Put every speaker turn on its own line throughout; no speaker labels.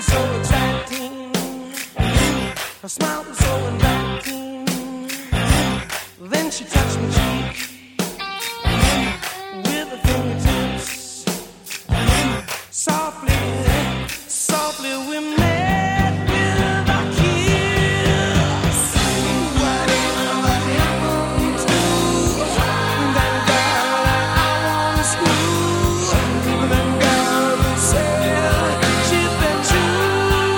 was so attracting. Her smile was so inviting. Then she touched my cheek with her fingertips. Softly, softly we met with a kiss. Whatever happened to that girl that I once knew? That girl who said she'd been true.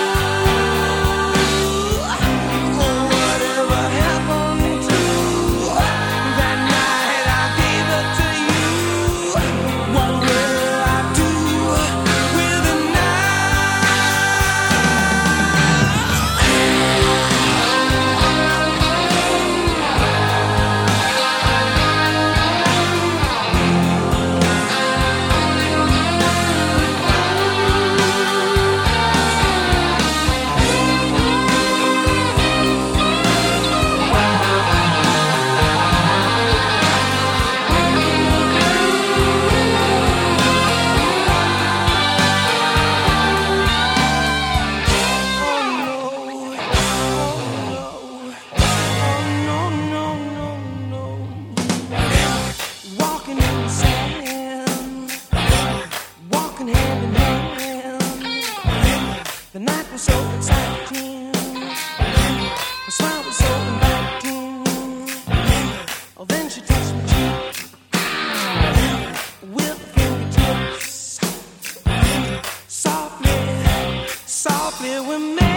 Oh, whatever happened to that night I gave it to you? What will I do with it now? Walking in the sand, walking hand in hand. The night was so exciting, the smile was so inviting. Oh, then she touched my cheek with her fingertips. Softly, softly we met.